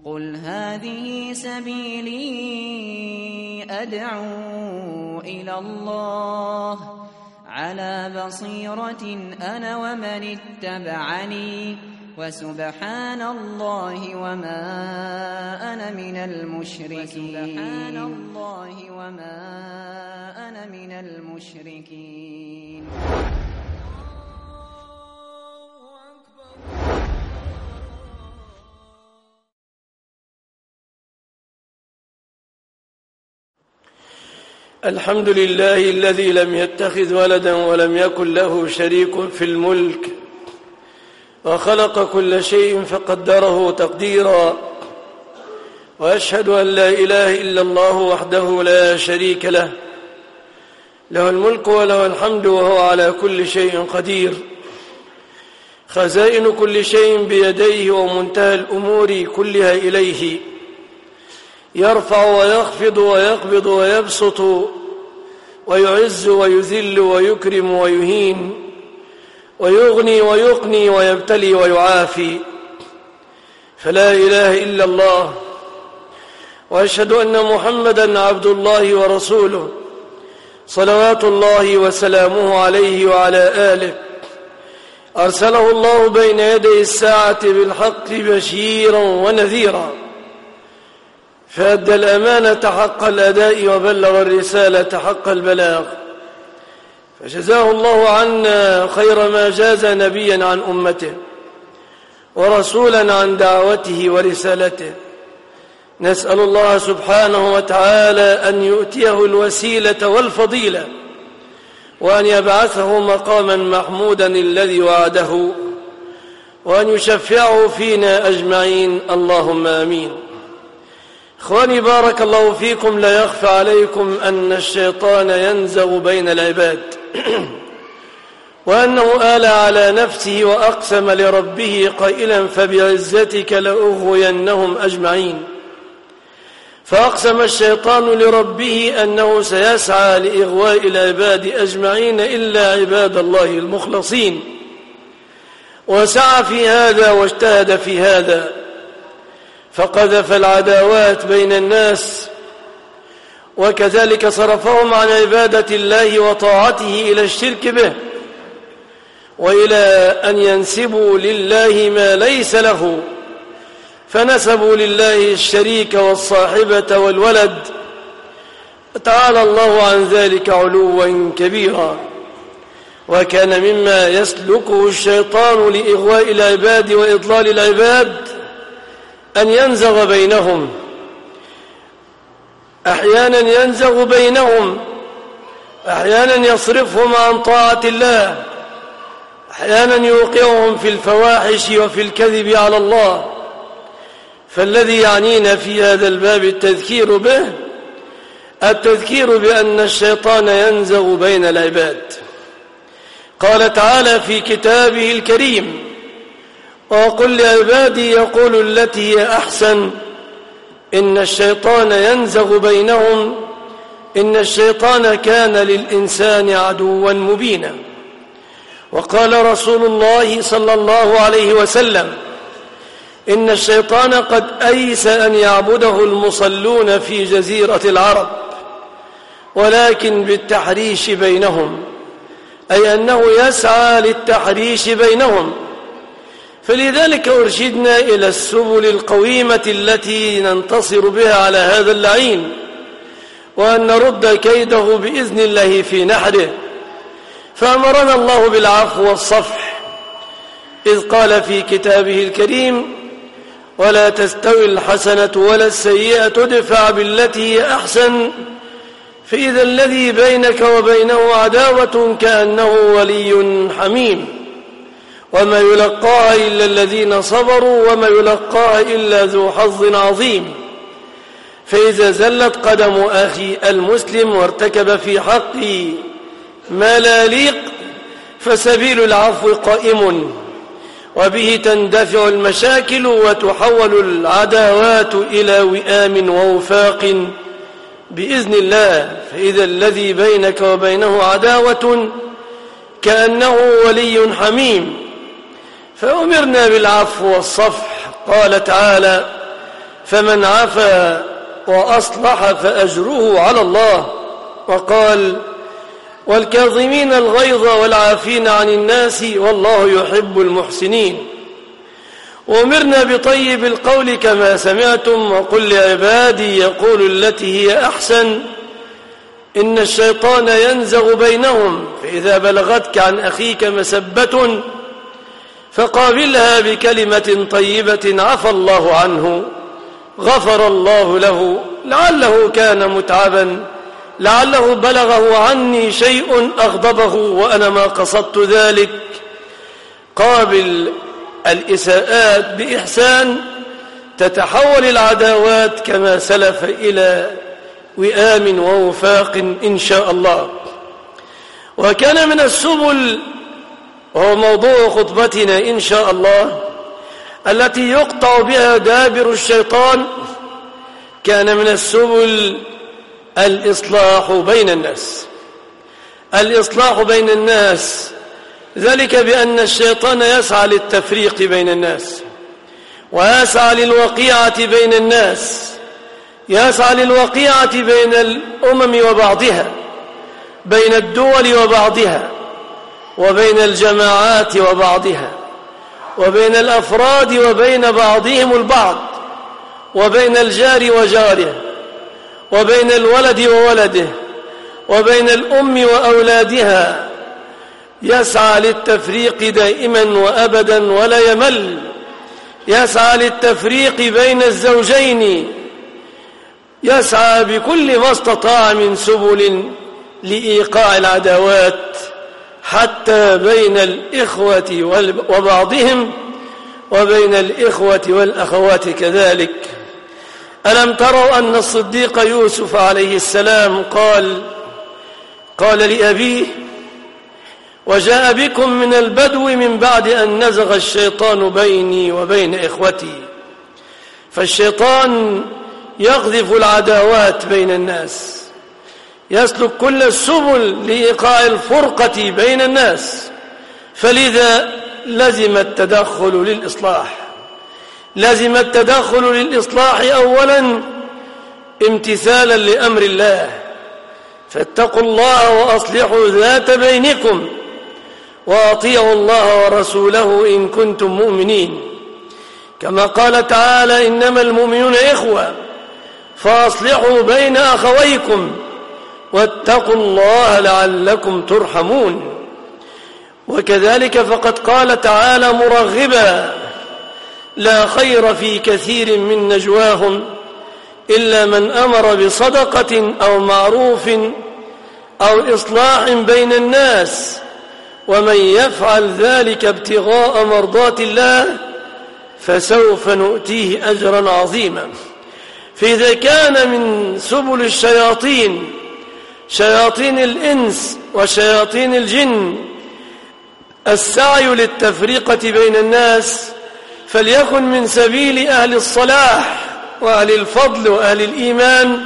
قل هذه سبيلي أدعو إلى الله على بصيرة أنا ومن اتبعني وسبحان الله وما أنا من المشركين. الحمد لله الذي لم يتخذ ولدا ولم يكن له شريك في الملك وخلق كل شيء فقدره تقديرا، وأشهد أن لا إله إلا الله وحده لا شريك له، له الملك وله الحمد وهو على كل شيء قدير. خزائن كل شيء بيديه ومنتهى الأمور كلها إليه، يرفع ويخفض ويقبض ويبسط ويعز ويذل ويكرم ويهين ويغني ويقني ويبتلي ويعافي، فلا إله إلا الله. وأشهد أن محمدًا عبد الله ورسوله صلوات الله وسلامه عليه وعلى آله، أرسله الله بين يدي الساعة بالحق بشيرا ونذيرا، فأدى الأمانة حق الأداء وبلغ الرسالة حق البلاغ، فجزاه الله عنا خير ما جاز نبيا عن أمته ورسولا عن دعوته ورسالته. نسأل الله سبحانه وتعالى أن يؤتيه الوسيلة والفضيلة، وأن يبعثه مقاما محمودا الذي وعده، وأن يشفعه فينا أجمعين، اللهم آمين. إخواني بارك الله فيكم، لا يخفى عليكم أن الشيطان ينزغ بين العباد وأنه آل على نفسه وأقسم لربه قائلا فبعزتك لأغوينهم أجمعين. فأقسم الشيطان لربه أنه سيسعى لإغواء العباد أجمعين إلا عباد الله المخلصين، وسعى في هذا واجتهد في هذا، فقذف العداوات بين الناس، وكذلك صرفهم عن عبادة الله وطاعته إلى الشرك به، وإلى أن ينسبوا لله ما ليس له، فنسبوا لله الشريك والصاحبة والولد، تعالى الله عن ذلك علوا كبيرا. وكان مما يسلكه الشيطان لإغواء العباد وإضلال العباد أن ينزغ بينهم، أحيانا ينزغ بينهم، أحيانا يصرفهم عن طاعة الله، أحيانا يوقعهم في الفواحش وفي الكذب على الله. فالذي يعنينا في هذا الباب التذكير به، التذكير بأن الشيطان ينزغ بين العباد. قال تعالى في كتابه الكريم: وقل لعبادي يقولوا التي هي أحسن إن الشيطان ينزغ بينهم إن الشيطان كان للإنسان عدوا مبينا. وقال رسول الله صلى الله عليه وسلم: إن الشيطان قد أيس أن يعبده المصلون في جزيرة العرب، ولكن بالتحريش بينهم، أي أنه يسعى للتحريش بينهم. فلذلك أرشدنا إلى السبل القويمة التي ننتصر بها على هذا اللعين، وأن نرد كيده بإذن الله في نحره. فأمرنا الله بالعفو والصفح، إذ قال في كتابه الكريم: ولا تستوي الحسنة ولا السيئة ادفع بالتي هي أحسن فإذا الذي بينك وبينه عداوة كأنه ولي حميم. وما يلقاها إلا الذين صبروا وما يلقاها إلا ذو حظ عظيم. فإذا زلت قدم أخي المسلم وارتكب في حقي ما لا يليق فسبيل العفو قائم، وبه تندفع المشاكل وتحول العداوات إلى وئام ووفاق بإذن الله. فإذا الذي بينك وبينه عداوة كأنه ولي حميم. فأمرنا بالعفو والصفح. قال تعالى: فمن عفا وأصلح فأجره على الله. وقال: والكاظمين الغيظ والعافين عن الناس والله يحب المحسنين. وأمرنا بطيب القول كما سمعتم، وقل لعبادي يقول التي هي أحسن إن الشيطان ينزغ بينهم، فإذا بلغتك عن أخيك مسبة فقابلها بكلمة طيبة عفى الله عنه غفر الله له، لعله كان متعبا، لعله بلغه عني شيء أغضبه وأنا ما قصدت ذلك. قابل الإساءات بإحسان تتحول العداوات كما سلف إلى وئام ووفاق إن شاء الله. وكان من السبل، وهو موضوع خطبتنا إن شاء الله، التي يقطع بها دابر الشيطان، كان من السبل الإصلاح بين الناس. الإصلاح بين الناس، ذلك بأن الشيطان يسعى للتفريق بين الناس، ويسعى للوقيعة بين الناس، يسعى للوقيعة بين الأمم وبعضها، بين الدول وبعضها، وبين الجماعات وبعضها، وبين الأفراد وبين بعضهم البعض، وبين الجار وجاره، وبين الولد وولده، وبين الأم وأولادها. يسعى للتفريق دائما وأبدا ولا يمل، يسعى للتفريق بين الزوجين، يسعى بكل ما استطاع من سبل لإيقاع العداوات حتى بين الإخوة وبعضهم، وبين الإخوة والأخوات كذلك. ألم تروا أن الصديق يوسف عليه السلام قال لأبيه: وجاء بكم من البدو من بعد أن نزغ الشيطان بيني وبين إخوتي. فالشيطان يقذف العداوات بين الناس، يسلك كل السبل لإيقاع الفرقة بين الناس، فلذا لزم التدخل للإصلاح. لزم التدخل للإصلاح أولا امتثالا لأمر الله، فاتقوا الله وأصلحوا ذات بينكم وأطيعوا الله ورسوله إن كنتم مؤمنين، كما قال تعالى: إنما المؤمنون إخوة فأصلحوا بين أخويكم واتقوا الله لعلكم ترحمون. وكذلك فقد قال تعالى مرغبا: لا خير في كثير من نجواهم إلا من أمر بصدقة أو معروف أو إصلاح بين الناس، ومن يفعل ذلك ابتغاء مرضات الله فسوف نؤتيه أجرا عظيما. فإذا كان من سبل الشياطين، شياطين الإنس وشياطين الجن، السعي للتفرقة بين الناس، فليكن من سبيل أهل الصلاح وأهل الفضل وأهل الإيمان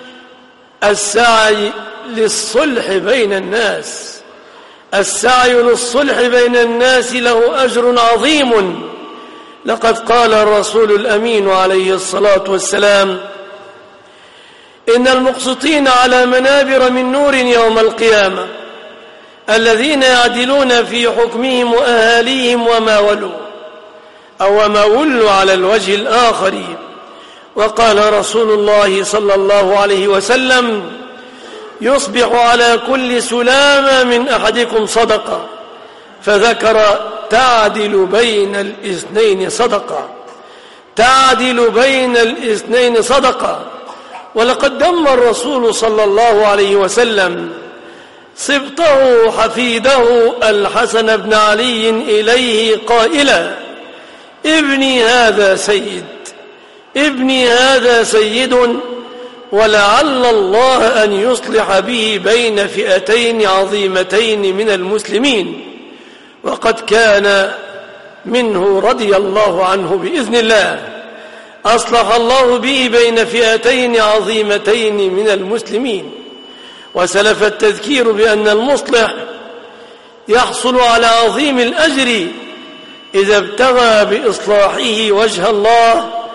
السعي للصلح بين الناس. السعي للصلح بين الناس له أجر عظيم. لقد قال الرسول الأمين عليه الصلاة والسلام: إن المقسطين على منابر من نور يوم القيامة الذين يعدلون في حكمهم وأهاليهم وما ولوا على الوجه الآخر. وقال رسول الله صلى الله عليه وسلم: يصبح على كل سلامة من أحدكم صدقة، فذكر: تعدل بين الاثنين صدقة، تعدل بين الاثنين صدقة. ولقد دم الرسول صلى الله عليه وسلم صبته حفيده الحسن بن علي إليه قائلا: ابني هذا سيد، ابني هذا سيد، ولعل الله أن يصلح به بين فئتين عظيمتين من المسلمين. وقد كان منه رضي الله عنه بإذن الله، أصلح الله به بين فئتين عظيمتين من المسلمين. وسلف التذكير بأن المصلح يحصل على عظيم الأجر إذا ابتغى بإصلاحه وجه الله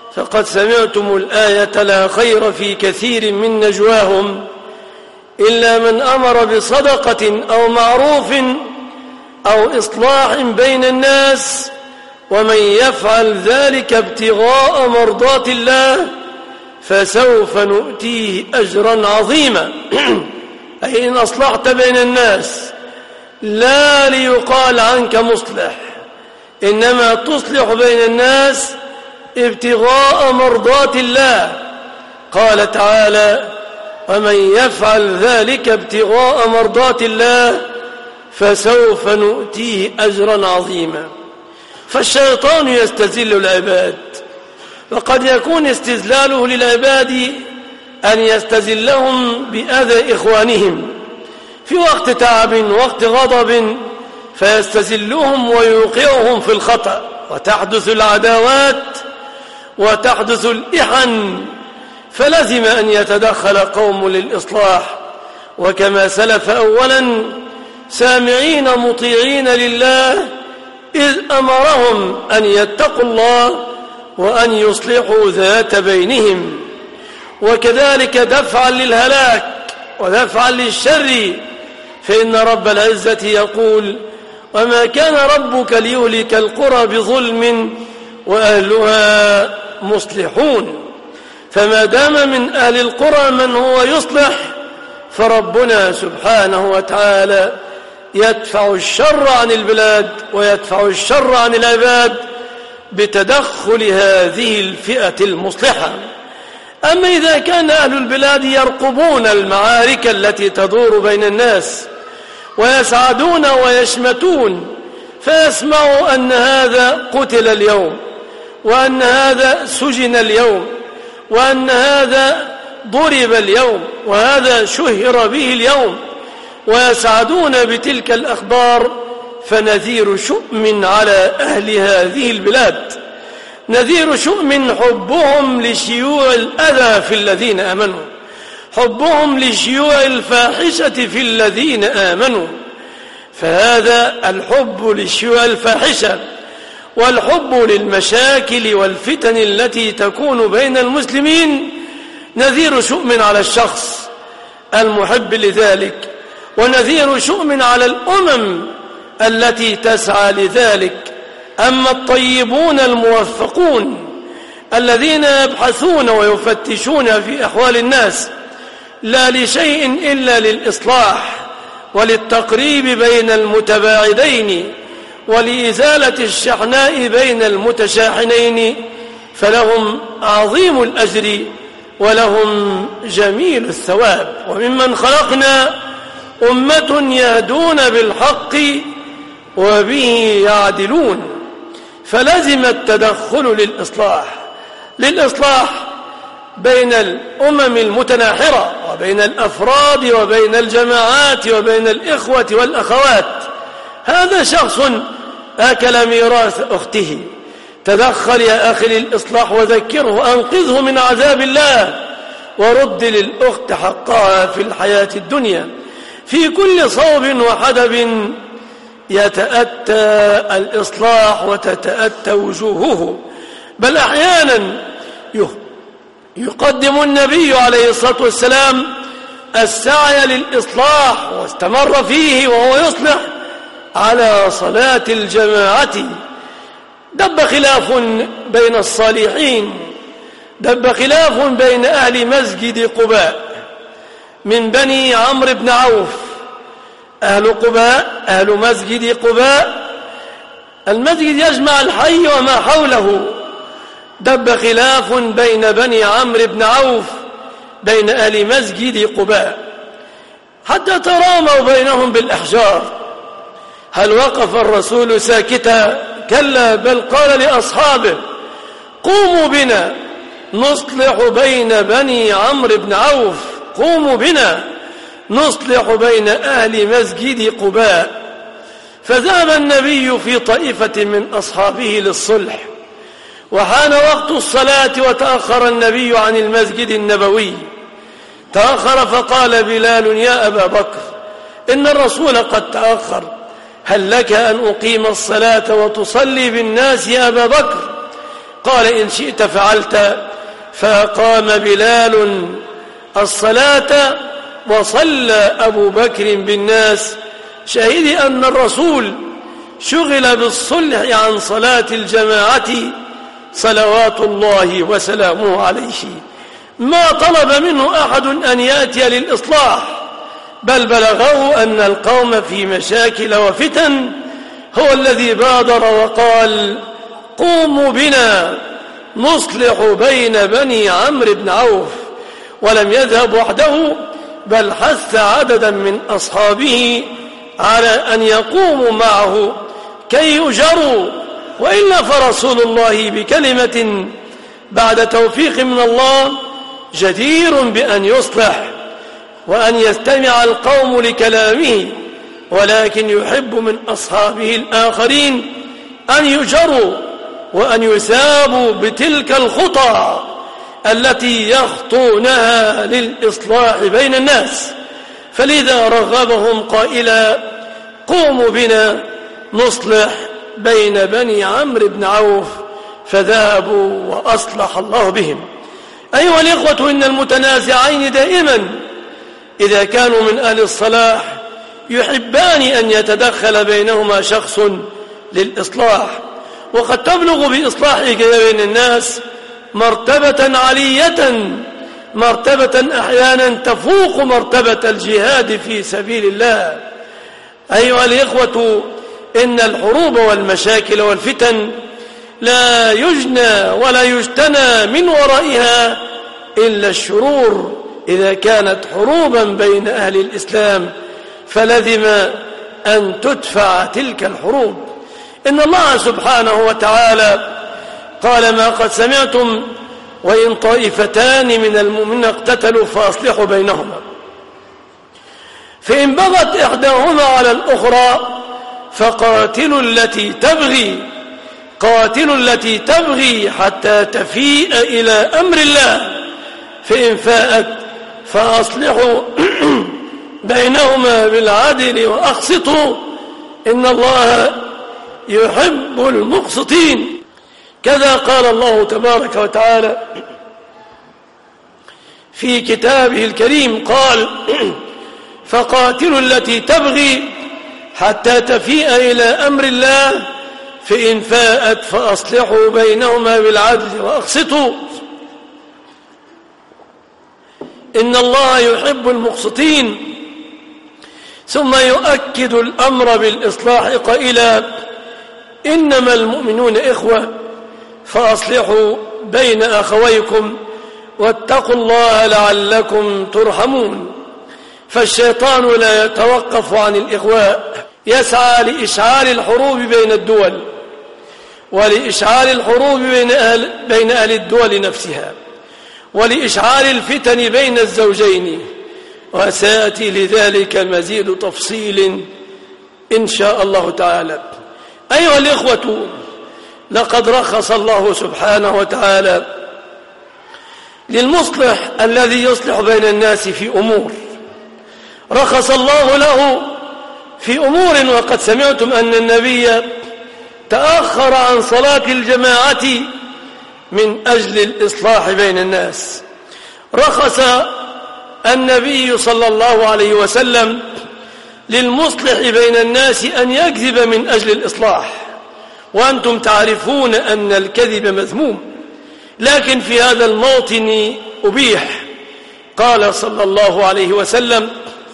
فقد سمعتم الآية: لا خير في كثير من نجواهم إلا من أمر بصدقة أو معروف أو إصلاح بين الناس ومن يفعل ذلك ابتغاء مرضات الله فسوف نؤتيه أجرا عظيما. أي إن أصلحت بين الناس لا ليقال عنك مصلح، إنما تصلح بين الناس ابتغاء مرضات الله. قال تعالى: ومن يفعل ذلك ابتغاء مرضات الله فسوف نؤتيه أجرا عظيما. فالشيطان يستذل العباد، وقد يكون استذلاله للعباد أن يستذلهم بأذى إخوانهم في وقت تعب وقت غضب، فيستذلهم ويوقعهم في الخطأ، وتحدث العداوات وتحدث الإحن، فلزم أن يتدخل قوم للإصلاح، وكما سلف أولا سامعين مطيعين لله إذ أمرهم أن يتقوا الله وأن يصلحوا ذات بينهم. وكذلك دفعا للهلاك ودفعا للشر، فإن رب العزة يقول: وما كان ربك ليهلك القرى بظلم وأهلها مصلحون. فما دام من أهل القرى من هو يصلح، فربنا سبحانه وتعالى يدفع الشر عن البلاد ويدفع الشر عن العباد بتدخل هذه الفئة المصلحة. أما إذا كان أهل البلاد يرقبون المعارك التي تدور بين الناس ويسعدون ويشمتون، فيسمعوا أن هذا قتل اليوم، وأن هذا سجن اليوم، وأن هذا ضرب اليوم، وهذا شهر به اليوم، ويسعدون بتلك الأخبار، فنذير شؤم على أهل هذه البلاد، نذير شؤم حبهم لشيوع الأذى في الذين آمنوا، حبهم لشيوع الفاحشة في الذين آمنوا. فهذا الحب لشيوع الفاحشة والحب للمشاكل والفتن التي تكون بين المسلمين نذير شؤم على الشخص المحب لذلك، ونذير شؤم على الأمم التي تسعى لذلك. أما الطيبون الموفقون الذين يبحثون ويفتشون في أحوال الناس لا لشيء إلا للإصلاح وللتقريب بين المتباعدين ولإزالة الشحناء بين المتشاحنين، فلهم عظيم الأجر ولهم جميل الثواب. وممن خلقنا أمة يهدون بالحق وبه يعدلون، فلزم التدخل للإصلاح بين الأمم المتناحرة وبين الأفراد وبين الجماعات وبين الإخوة والأخوات. هذا شخص أكل ميراث أخته، تدخل يا أخي للإصلاح وذكره، أنقذه من عذاب الله، ورد للأخت حقها في الحياة الدنيا. في كل صوب وحدب يتأتى الإصلاح وتتأتى وجوهه، بل أحيانا يقدم النبي عليه الصلاة والسلام السعي للإصلاح واستمر فيه وهو يصلح على صلاة الجماعة. دب خلاف بين الصالحين، دب خلاف بين أهل مسجد قباء من بني عمرو بن عوف. أهل قباء، أهل مسجد قباء، المسجد يجمع الحي وما حوله. دب خلاف بين بني عمرو بن عوف بين أهل مسجد قباء حتى تراموا بينهم بالأحجار. هل وقف الرسول ساكتا؟ كلا، بل قال لأصحابه: قوموا بنا نصلح بين بني عمرو بن عوف، قوموا بنا نصلح بين أهل مسجد قباء. فذهب النبي في طائفة من أصحابه للصلح، وحان وقت الصلاة وتأخر النبي عن المسجد النبوي. تأخر فقال بلال: يا أبا بكر، إن الرسول قد تأخر، هل لك أن أقيم الصلاة وتصلي بالناس يا أبا بكر؟ قال قال إن شئت فعلت. فقام بلال الصلاة وصلى أبو بكر بالناس، شهد أن الرسول شغل بالصلح عن صلاة الجماعة صلوات الله وسلامه عليه. ما طلب منه أحد أن يأتي للإصلاح، بل بلغه أن القوم في مشاكل وفتن، هو الذي بادر وقال قوموا بنا نصلح بين بني عمرو بن عوف. ولم يذهب وحده، بل حث عددا من أصحابه على أن يقوموا معه كي يجروا، وإلا فرسول الله بكلمة بعد توفيق من الله جدير بأن يصلح وأن يستمع القوم لكلامه، ولكن يحب من أصحابه الآخرين أن يجروا وأن يسابوا بتلك الخطى التي يخطونها للإصلاح بين الناس. فلذا رغبهم قائلا قوموا بنا نصلح بين بني عمرو بن عوف، فذهبوا وأصلح الله بهم. أيها الإخوة، إن المتنازعين دائما إذا كانوا من أهل الصلاح يحبان أن يتدخل بينهما شخص للإصلاح، وقد تبلغ بإصلاحك بين الناس مرتبة علية، مرتبة أحيانا تفوق مرتبة الجهاد في سبيل الله. أيها الإخوة، إن الحروب والمشاكل والفتن لا يجنى ولا يجتنى من ورائها إلا الشرور. إذا كانت حروبا بين أهل الإسلام فلزم أن تدفع تلك الحروب. إن الله سبحانه وتعالى قال ما قد سمعتم وإن طائفتان من المؤمنين اقتتلوا فأصلحوا بينهما، فإن بغت إحداهما على الأخرى فقاتلوا التي تبغي حتى تفيء إلى أمر الله، فإن فاءت فأصلحوا بينهما بالعدل وأقسطوا إن الله يحب المقسطين. كذا قال الله تبارك وتعالى في كتابه الكريم، قال فقاتلوا التي تبغي حتى تفيء إلى أمر الله فإن فاءت فأصلحوا بينهما بالعدل وأقسطوا إن الله يحب المقسطين. ثم يؤكد الأمر بالإصلاح قائلا إنما المؤمنون إخوة فأصلحوا بين أخويكم واتقوا الله لعلكم ترحمون. فالشيطان لا يتوقف عن الإغواء، يسعى لإشعال الحروب بين الدول ولإشعال الحروب بين أهل الدول نفسها ولإشعال الفتن بين الزوجين، وسيأتي لذلك مزيد تفصيل إن شاء الله تعالى. أيها الإخوة، لقد رخص الله سبحانه وتعالى للمصلح الذي يصلح بين الناس في أمور، رخص الله له في أمور. وقد سمعتم أن النبي تأخر عن صلاة الجماعة من أجل الإصلاح بين الناس. رخص النبي صلى الله عليه وسلم للمصلح بين الناس أن يكذب من أجل الإصلاح، وأنتم تعرفون أن الكذب مذموم، لكن في هذا الموطن أبيح. قال صلى الله عليه وسلم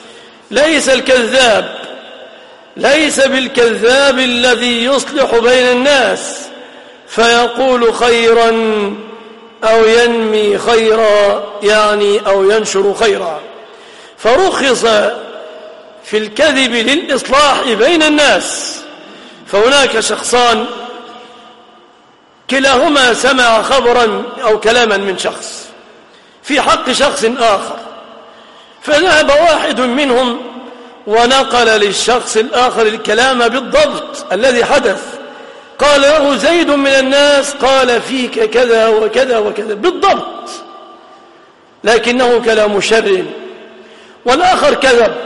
ليس بالكذاب الذي يصلح بين الناس فيقول خيرا أو ينمي خيرا، يعني أو ينشر خيرا. فرخص في الكذب للإصلاح بين الناس. فهناك شخصان كلاهما سمع خبرا أو كلاما من شخص في حق شخص آخر، فذهب واحد منهم ونقل للشخص الآخر الكلام بالضبط الذي حدث. قال له زيد من الناس قال فيك كذا وكذا وكذا بالضبط، لكنه كلام شر. والآخر كذب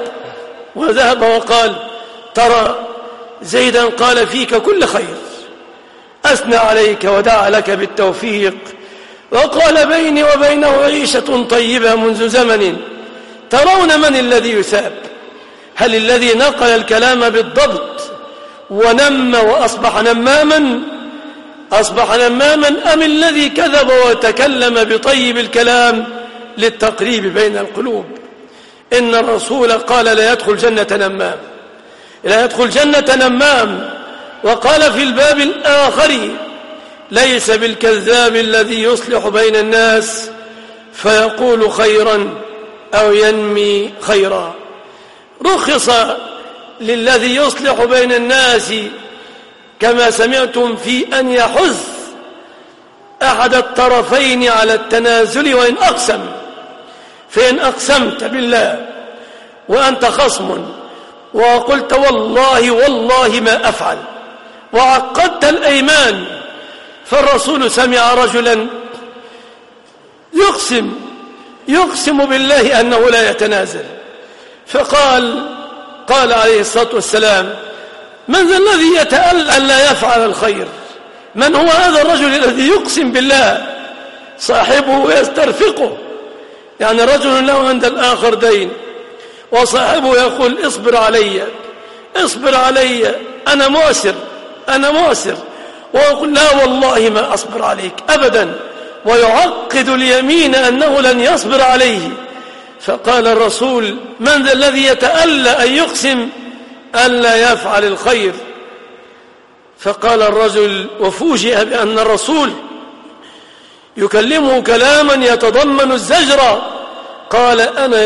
وذهب وقال ترى زيدا قال فيك كل خير، أثنى عليك ودعا لك بالتوفيق وقال بيني وبينه عيشة طيبة منذ زمن. ترون من الذي يثاب؟ هل الذي نقل الكلام بالضبط ونم وأصبح نماما أم الذي كذب وتكلم بطيب الكلام للتقريب بين القلوب؟ إن الرسول قال لا يدخل جنة نمام. وقال في الباب الآخر ليس بالكذاب الذي يصلح بين الناس فيقول خيرا أو ينمي خيرا. رخص للذي يصلح بين الناس كما سمعتم في أن يحث أحد الطرفين على التنازل وإن أقسم. فإن أقسمت بالله وأنت خصم وقلت والله ما أفعل وعقدت الأيمان، فالرسول سمع رجلا يقسم بالله أنه لا يتنازل، فقال عليه الصلاة والسلام: من ذا الذي يتألى أن لا يفعل الخير؟ من هو هذا الرجل الذي يقسم بالله؟ صاحبه يسترفقه، يعني رجل له عند الآخر دين وصاحبه يقول اصبر علي أنا مؤسر، ويقول لا والله ما أصبر عليك أبدا، ويعقد اليمين أنه لن يصبر عليه. فقال الرسول: من ذا الذي يتألى أن يقسم ألا يفعل الخير؟ فقال الرجل وفوجئ بأن الرسول يكلمه كلاما يتضمن الزجر، قال: أنا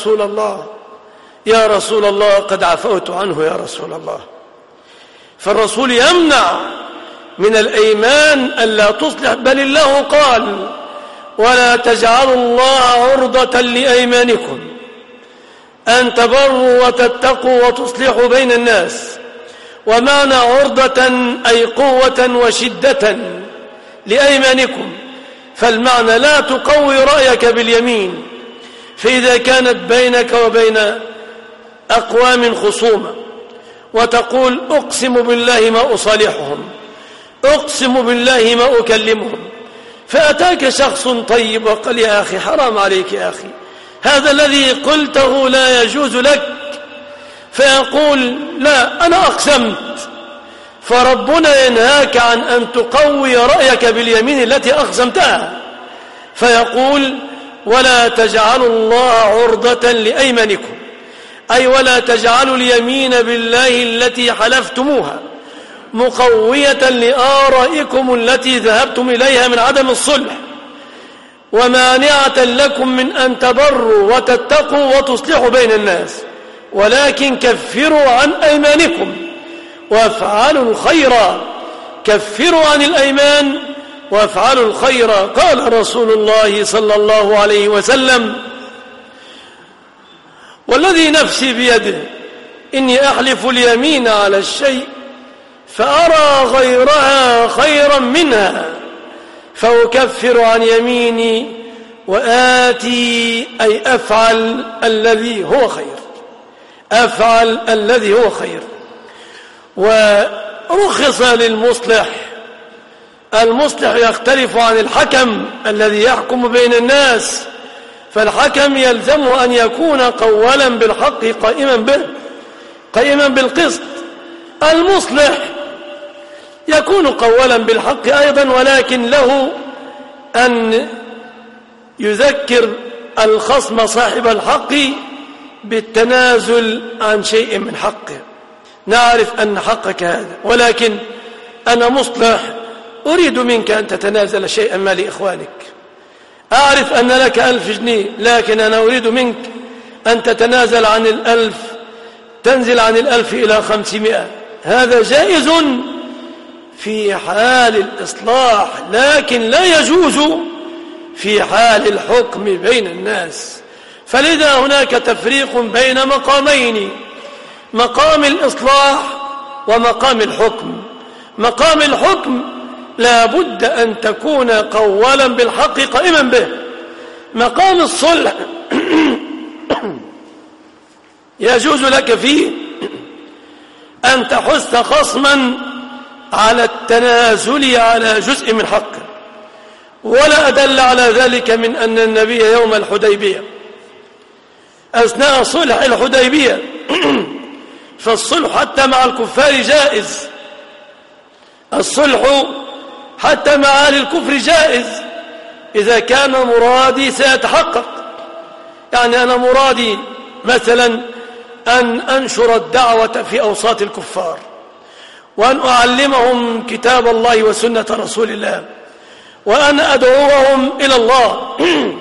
يا رسول الله قد عفوت عنه يا رسول الله. فالرسول يمنع من الأيمان ألا تصلح، بل الله قال: ولا تجعلوا الله عرضة لأيمانكم أن تبروا وتتقوا وتصلحوا بين الناس. ومعنى عرضة أي قوة وشدة لأيمانكم، فالمعنى لا تقوي رأيك باليمين. فإذا كانت بينك وبين أقوام خصومة وتقول: أقسم بالله ما أصالحهم، أقسم بالله ما أكلمهم، فأتاك شخص طيب وقال: يا أخي حرام عليك يا أخي، هذا الذي قلته لا يجوز لك، فيقول: لا أنا أقسمت. فربنا ينهاك عن أن تقوي رأيك باليمين التي أقسمتها، فيقول: ولا تجعلوا الله عرضة لأيمانكم، أي ولا تجعلوا اليمين بالله التي حلفتموها مقوية لآرائكم التي ذهبتم إليها من عدم الصلح، ومانعة لكم من أن تبروا وتتقوا وتصلحوا بين الناس، ولكن كفروا عن أيمانكم وافعلوا الخير. كفروا عن الأيمان وافعلوا الخير. قال رسول الله صلى الله عليه وسلم: والذي نفسي بيده إني أحلف اليمين على الشيء فأرى غيرها خيرا منها فأكفر عن يميني وآتي، أي أفعل الذي هو خير، أفعل الذي هو خير. ورخص للمصلح. المصلح يختلف عن الحكم الذي يحكم بين الناس، فالحكم يلزمه أن يكون قوالا بالحق قائما بالقسط. المصلح يكون قوالا بالحق أيضا، ولكن له أن يذكر الخصم صاحب الحق بالتنازل عن شيء من حقه. نعرف أن حقك هذا، ولكن أنا مصلح أريد منك أن تتنازل شيئا ما لإخوانك. أعرف أن لك 1000 جنيه، لكن أنا أريد منك أن تتنازل عن 1000، تنزل عن 1000 إلى 500. هذا جائز في حال الإصلاح، لكن لا يجوز في حال الحكم بين الناس. فلذا هناك تفريق بين مقامين: مقام الإصلاح ومقام الحكم. مقام الحكم لا بد أن تكون قوالا بالحق قائما به. مقام الصلح يجوز لك فيه أن تحث خصما على التنازل على جزء من حقه. ولا أدل على ذلك من أن النبي يوم الحديبية أثناء صلح الحديبية فالصلح حتى مع الكفار جائز، الصلح حتى مع أهل الكفر جائز إذا كان مرادي سيتحقق. يعني أنا مرادي مثلا أن أنشر الدعوة في أوساط الكفار وأن أعلمهم كتاب الله وسنة رسول الله وأن أدعوهم إلى الله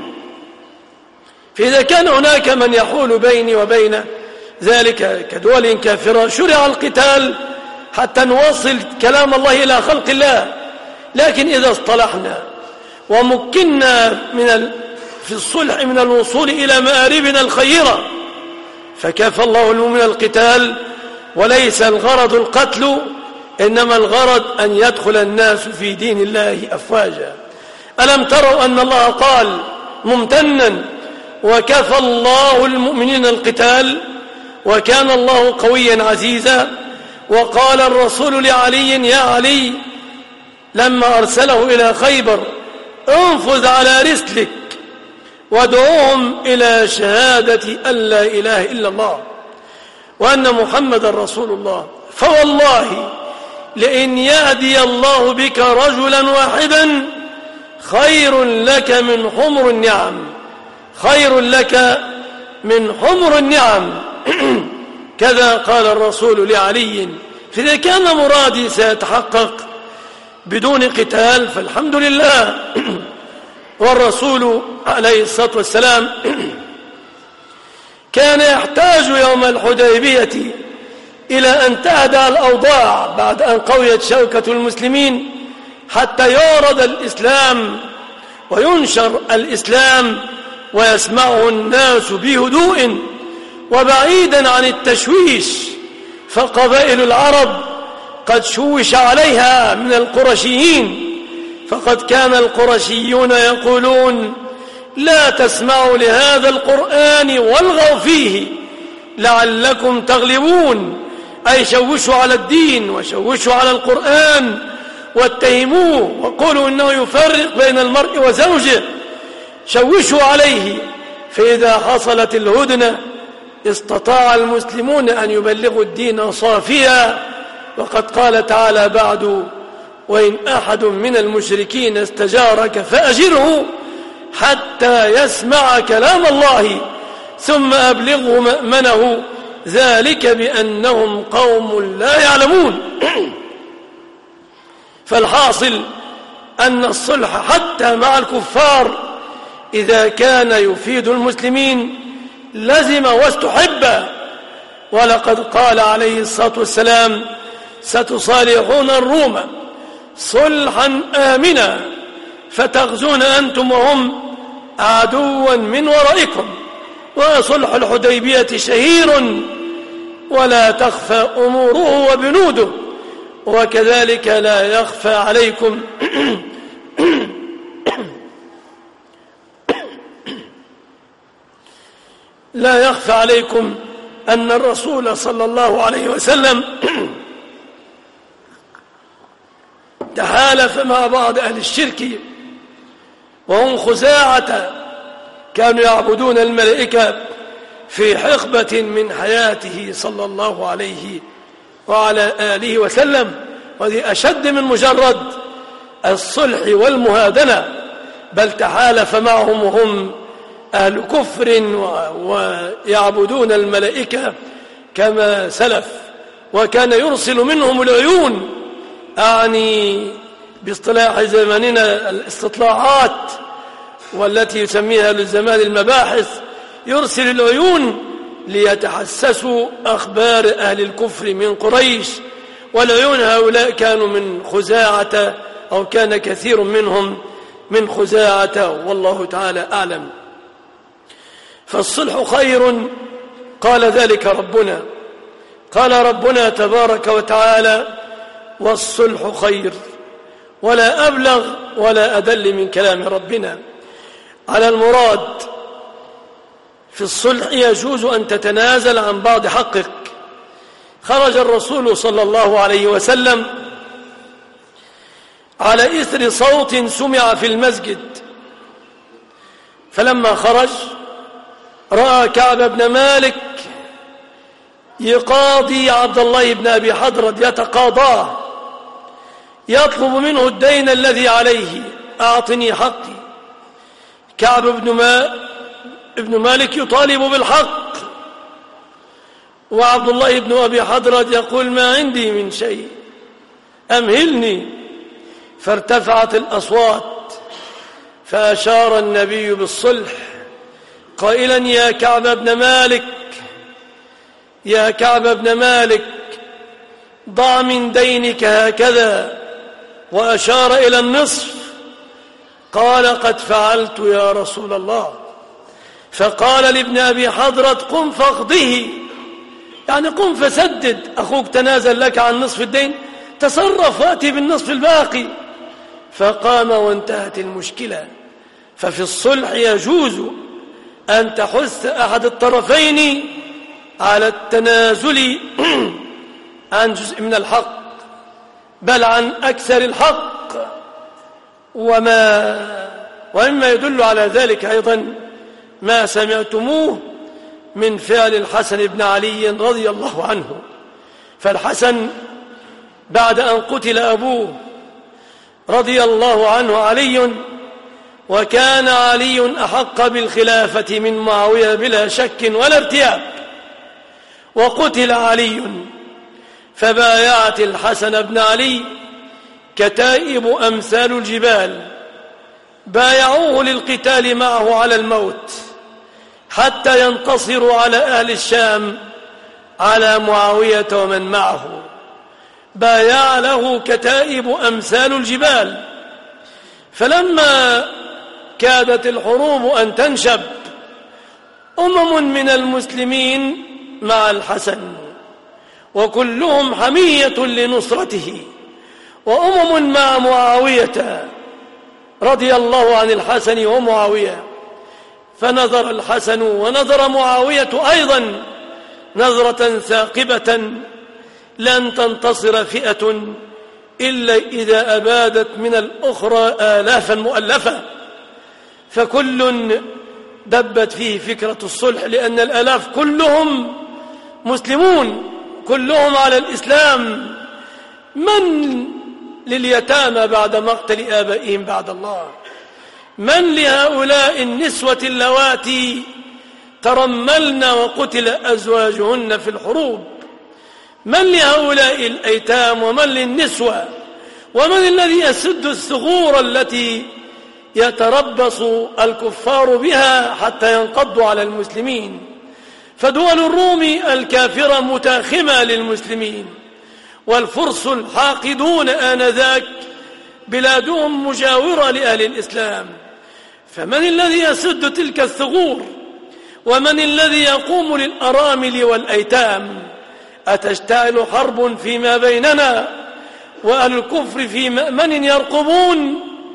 فإذا كان هناك من يحول بيني وبين ذلك كدول كافرة شرع القتال حتى نوصل كلام الله إلى خلق الله. لكن إذا اصطلحنا ومكنا في الصلح من الوصول إلى مآربنا الخيرة فكفى الله المؤمن القتال، وليس الغرض القتل إنما الغرض أن يدخل الناس في دين الله أفواجا. ألم تروا أن الله قال ممتنا وكفى الله المؤمنين القتال وكان الله قويا عزيزا. وقال الرسول لعلي يا علي لما أرسله إلى خيبر انفذ على رسلك وادعوهم إلى شهادة أن لا إله إلا الله وأن محمد رسول الله، فوالله لئن يهدي الله بك رجلا واحدا خير لك من حمر النعم، خير لك من حمر النعم. كذا قال الرسول لعلي. فإذا كان مرادي سيتحقق بدون قتال فالحمد لله. والرسول عليه الصلاة والسلام كان يحتاج يوم الحديبية إلى أن تهدأ الأوضاع بعد أن قويت شوكة المسلمين حتى يعرض الإسلام وينشر الإسلام ويسمعه الناس بهدوء وبعيدا عن التشويش. فقبائل العرب قد شوش عليها من القرشيين، فقد كان القرشيون يقولون لا تسمعوا لهذا القرآن والغوا فيه لعلكم تغلبون، أي شوشوا على الدين وشوشوا على القرآن واتهموه وقولوا إنه يفرق بين المرء وزوجه، شوشوا عليه. فإذا حصلت الهدنة استطاع المسلمون أن يبلغوا الدين صافيا. وقد قال تعالى بعد وإن أحد من المشركين استجارك فأجره حتى يسمع كلام الله ثم أبلغه مأمنه ذلك بأنهم قوم لا يعلمون. فالحاصل أن الصلح حتى مع الكفار إذا كان يفيد المسلمين لزم واستحب. ولقد قال عليه الصلاة والسلام ستصالحون الروم صلحا آمنا فتغزون أنتم وهم عدوا من ورائكم. وصلح الحديبية شهير ولا تخفى أموره وبنوده، وكذلك لا يخفى عليكم لا يخفى عليكم أن الرسول صلى الله عليه وسلم تحالف مع بعض أهل الشرك وهم خزاعة كانوا يعبدون الملائكة في حقبة من حياته صلى الله عليه وعلى آله وسلم. وهذه أشد من مجرد الصلح والمهادنة، بل تحالف معهم وهم أهل كفر ويعبدون الملائكة كما سلف. وكان يرسل منهم العيون، أعني باصطلاح زماننا الاستطلاعات والتي يسميها للزمان المباحث، يرسل العيون ليتحسسوا أخبار أهل الكفر من قريش. والعيون هؤلاء كانوا من خزاعة أو كان كثير منهم من خزاعة والله تعالى أعلم. فالصلح خير، قال ذلك ربنا، قال ربنا تبارك وتعالى والصلح خير. ولا أبلغ ولا أدل من كلام ربنا على المراد. في الصلح يجوز أن تتنازل عن بعض حقك. خرج الرسول صلى الله عليه وسلم على إثر صوت سمع في المسجد. فلما خرج رأى كعب بن مالك يقاضي عبد الله بن أبي حضرة، يتقاضاه، يطلب منه الدين الذي عليه، أعطني حقي. كعب بن مالك يطالب بالحق، وعبد الله بن أبي حضرة يقول ما عندي من شيء، أمهلني. فارتفعت الأصوات، فأشار النبي بالصلح قائلا يا كعب بن مالك، يا كعب بن مالك، ضع من دينك هكذا، وأشار إلى النصف. قال قد فعلت يا رسول الله. فقال لابن أبي حضرة قم فاقضه، يعني قم فسدد، أخوك تنازل لك عن نصف الدين، تصرف وأتي بالنصف الباقي. فقام وانتهت المشكلة. ففي الصلح يجوز أن تحث أحد الطرفين على التنازل عن جزء من الحق، بل عن أكثر الحق. ومما يدل على ذلك أيضا ما سمعتموه من فعل الحسن بن علي رضي الله عنه. فالحسن بعد أن قتل أبوه رضي الله عنه علي، وكان علي أحق بالخلافة من معاوية بلا شك ولا ارتياب، وقتل علي، فبايعت الحسن بن علي كتائب أمثال الجبال، بايعوه للقتال معه على الموت حتى ينتصروا على أهل الشام على معاوية ومن معه. بايع له كتائب أمثال الجبال. فلما كادت الحروب أن تنشب، من المسلمين مع الحسن، وكلهم حمية لنصرته، مع معاوية رضي الله عن الحسن ومعاوية. فنظر الحسن ونظر معاوية أيضا نظرة ثاقبة، لن تنتصر فئة إلا إذا أبادت من الأخرى آلافا مؤلفة. فكل دبت فيه فكرة الصلح، لأن الآلاف كلهم مسلمون، كلهم على الإسلام. من لليتامى بعد مقتل آبائهم بعد الله؟ من لهؤلاء النسوة اللواتي ترملن وقتل أزواجهن في الحروب؟ من لهؤلاء الأيتام؟ ومن للنسوة؟ ومن الذي يسد الثغور التي يتربص الكفار بها حتى ينقضوا على المسلمين؟ فدول الروم الكافرة متاخمة للمسلمين، والفرس الحاقدون آنذاك بلادهم مجاورة لأهل الإسلام. فمن الذي يسد تلك الثغور؟ ومن الذي يقوم للأرامل والأيتام؟ أتشتعل حرب فيما بيننا وأهل الكفر في مأمن يرقبون؟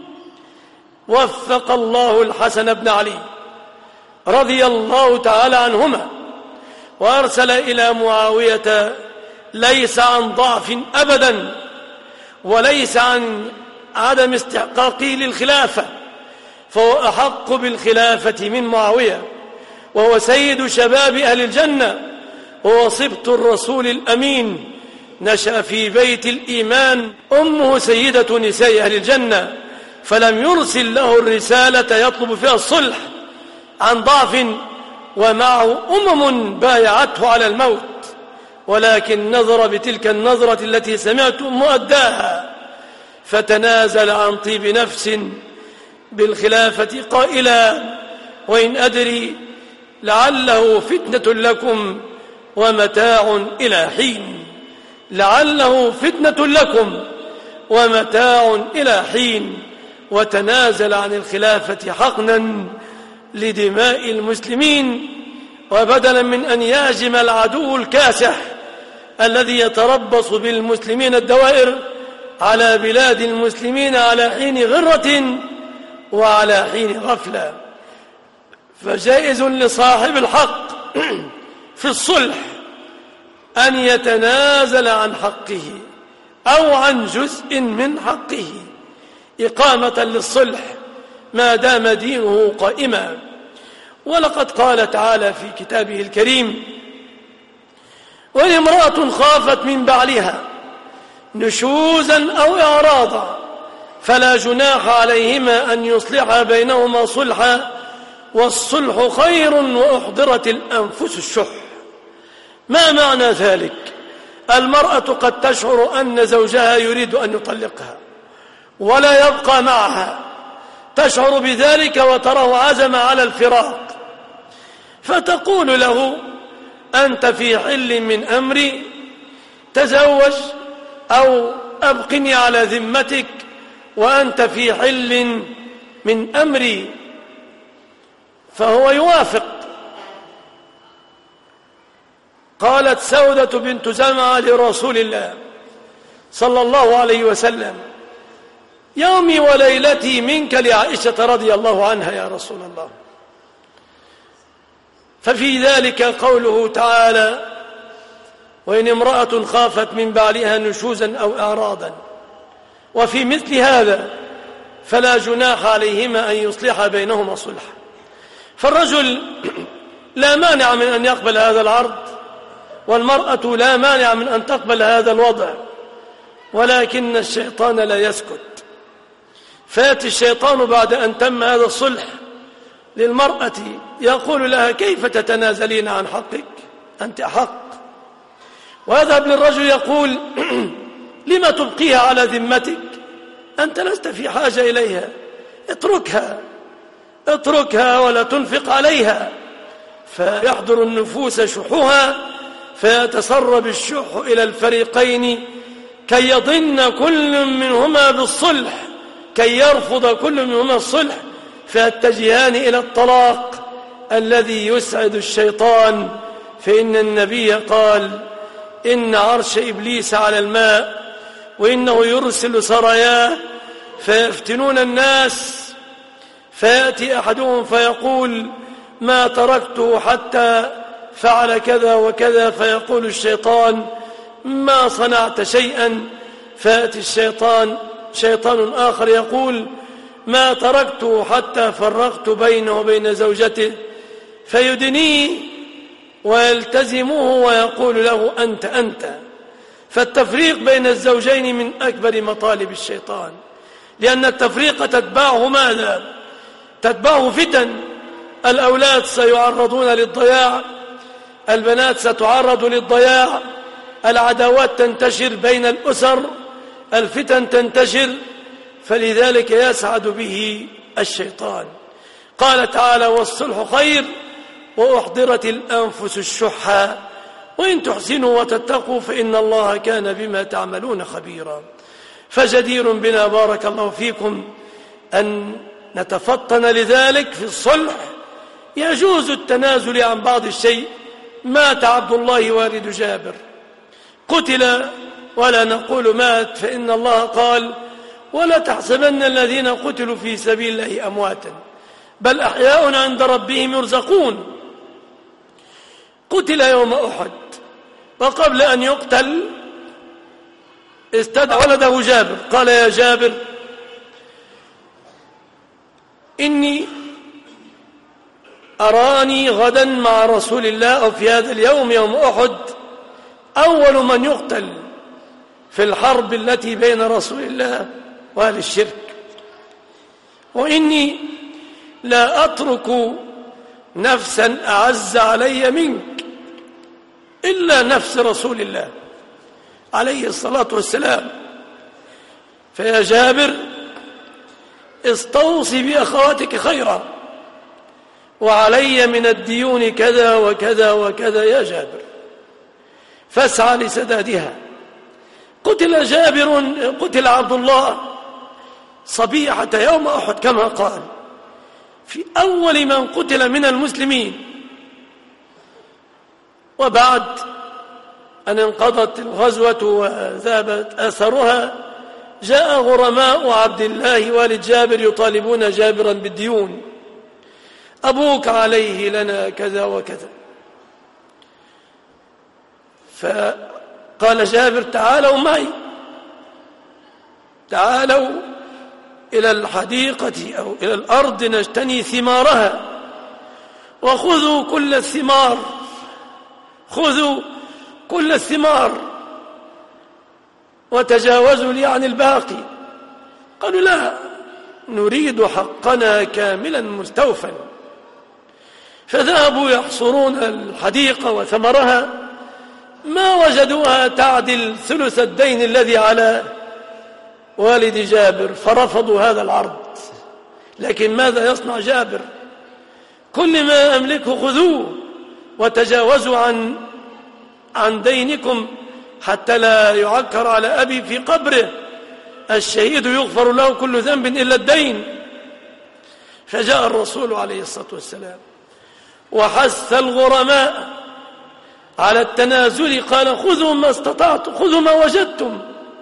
وفق الله الحسن بن علي رضي الله تعالى عنهما، وأرسل إلى معاوية ليس عن ضعف أبدا، وليس عن عدم استحقاقه للخلافة، فهو أحق بالخلافة من معاوية، وهو سيد شباب أهل الجنة، وهو صبت الرسول الأمين، نشأ في بيت الإيمان، أمه سيدة نساء أهل الجنة، فلم يرسل له الرسالة يطلب فيها الصلح عن ضعف، ومعه بايعته على الموت، ولكن نظر بتلك النظرة التي سمعت مؤداها، فتنازل عن طيب نفس بالخلافة قائلا وإن أدري لعله فتنة لكم ومتاع إلى حين، لعله فتنة لكم ومتاع إلى حين. وتنازل عن الخلافة حقنا لدماء المسلمين، وبدلا من أن يهزم العدو الكاسح الذي يتربص بالمسلمين الدوائر على بلاد المسلمين على حين غرة وعلى حين غفلة. فجائز لصاحب الحق في الصلح أن يتنازل عن حقه أو عن جزء من حقه إقامة للصلح ما دام دينه قائما. ولقد قال تعالى في كتابه الكريم: وإن امرأة خافت من بعلها نشوزا أو إعراضا فلا جناح عليهما أن يصلحا بينهما صلحا والصلح خير وأحضرت الأنفس الشح. ما معنى ذلك؟ المرأة قد تشعر أن زوجها يريد أن يطلقها ولا يبقى معها، تشعر بذلك وتراه عزم على الفراق، فتقول له: أنت في حل من أمري، تزوج أو أبقني على ذمتك وأنت في حل من أمري. فهو يوافق. قالت سودة بنت زمعة لرسول الله صلى الله عليه وسلم: يومي وليلتي منك لعائشة رضي الله عنها يا رسول الله. ففي ذلك قوله تعالى: وإن امرأة خافت من بعلها نشوزا أو إعراضا. وفي مثل هذا فلا جناح عليهما أن يصلحا بينهما صلحا. فالرجل لا مانع من أن يقبل هذا العرض، والمرأة لا مانع من أن تقبل هذا الوضع، ولكن الشيطان لا يسكت. فيأتي الشيطان بعد أن تم هذا الصلح للمرأة يقول لها: كيف تتنازلين عن حقك؟ أنت أحق. ويذهب للرجل يقول: لما تبقيها على ذمتك؟ أنت لست في حاجة إليها، اتركها ولا تنفق عليها. فيحضر النفوس شحها فيتسرب الشح إلى الفريقين كي يظن كل منهما بالصلح، كي يرفض كل منهما الصلح، فيتجهان إلى الطلاق الذي يسعد الشيطان. فإن النبي قال: إن عرش إبليس على الماء وإنه يرسل سراياه فيفتنون الناس، فيأتي أحدهم فيقول: ما تركته حتى فعل كذا وكذا، فيقول الشيطان: ما صنعت شيئا. فيأتي شيطان آخر يقول: ما تركته حتى فرقت بينه وبين زوجته، فيدنيه ويلتزمه ويقول له: أنت. فالتفريق بين الزوجين من أكبر مطالب الشيطان، لأن التفريق تتبعه ماذا؟ تتبعه فتن. الأولاد سيعرضون للضياع، البنات ستعرض للضياع، العداوات تنتشر بين الأسر، الفتن تنتشر، فلذلك يسعد به الشيطان. قال تعالى: والصلح خير وأحضرت الأنفس الشح وإن تحسنوا وتتقوا فإن الله كان بما تعملون خبيرا. فجدير بنا بارك الله فيكم أن نتفطن لذلك في الصلح. يجوز التنازل عن بعض الشيء. مات عبد الله والد جابر، قتل، ولا نقول مات، فإن الله قال: ولا تحسبن الذين قتلوا في سبيل الله أمواتا بل أحياء عند ربهم يرزقون. قتل يوم أحد، وقبل أن يقتل استدعى ولده جابر، قال: يا جابر، إني أراني غدا مع رسول الله، أو في هذا اليوم يوم أحد، أول من يقتل في الحرب التي بين رسول الله وأهل الشرك، وإني لا أترك نفسا أعز علي منك إلا نفس رسول الله عليه الصلاة والسلام. فيا جابر، استوصي بأخواتك خيرا، وعلي من الديون كذا وكذا وكذا يا جابر، فاسعى لسدادها. قتل عبد الله صبيحة يوم أحد كما قال، في أول من قتل من المسلمين. وبعد أن انقضت الغزوة وذابت أثرها، جاء غرماء عبد الله والد جابر يطالبون جابرا بالديون: أبوك عليه لنا كذا وكذا. فقال جابر: تعالوا معي، تعالوا إلى الحديقة أو إلى الأرض نجتني ثمارها، وخذوا كل الثمار، خذوا كل الثمار وتجاوزوا لي عن الباقي. قالوا لا، نريد حقنا كاملا مستوفا. فذهبوا يحصرون الحديقة وثمرها، ما وجدوها تعدل ثلث الدين الذي على والد جابر، فرفضوا هذا العرض. لكن ماذا يصنع جابر؟ كل ما أملكه خذوه وتجاوزوا عن دينكم حتى لا يعكر على أبي في قبره، الشهيد يغفر له كل ذنب إلا الدين. فجاء الرسول عليه الصلاة والسلام وحث الغرماء على التنازل، قال خذوا ما استطعتم، خذوا ما وجدتم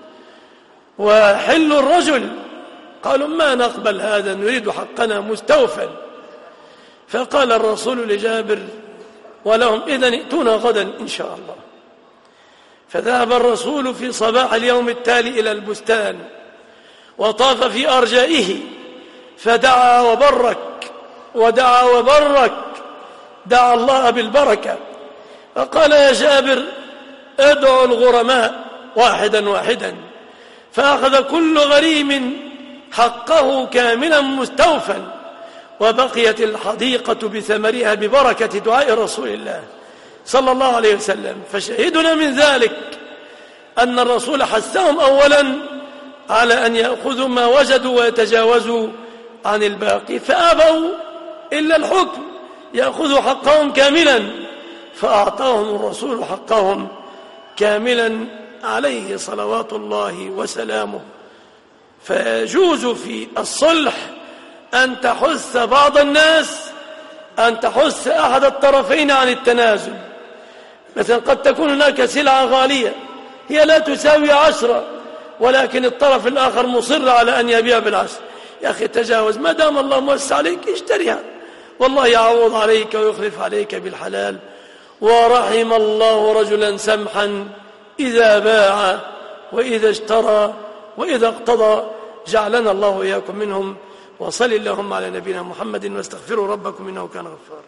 وحلوا الرجل. قالوا ما نقبل هذا، نريد حقنا مستوفا. فقال الرسول لجابر ولهم إذن ائتونا غدا إن شاء الله. فذهب الرسول في صباح اليوم التالي إلى البستان وطاف في أرجائه، فدعا وبرك ودعا وبرك، دعا الله بالبركة. فقال يا جابر ادعوا الغرماء واحدا واحدا، فأخذ كل غريم حقه كاملا مستوفا، وبقيت الحديقة بثمرها ببركة دعاء رسول الله صلى الله عليه وسلم. فشهدنا من ذلك أن الرسول حثهم أولا على أن يأخذوا ما وجدوا ويتجاوزوا عن الباقي، فأبوا إلا الحكم، يأخذوا حقهم كاملا، فأعطاهم الرسول حقهم كاملا عليه صلوات الله وسلامه. فيجوز في الصلح أن تحث بعض الناس، أن تحث أحد الطرفين عن التنازل. مثلا قد تكون هناك سلعة غالية هي لا تساوي 10، ولكن الطرف الآخر مصر على أن يبيع ب10. يا أخي تجاوز، ما دام الله موسع عليك اشتريها، والله يعوض عليك ويخلف عليك بالحلال. ورحم الله رجلا سمحا إذا باع وإذا اشترى وإذا اقتضى، جعلنا الله وإياكم منهم. وصل اللهم على نبينا محمد واستغفروا ربكم إنه كان غفارا.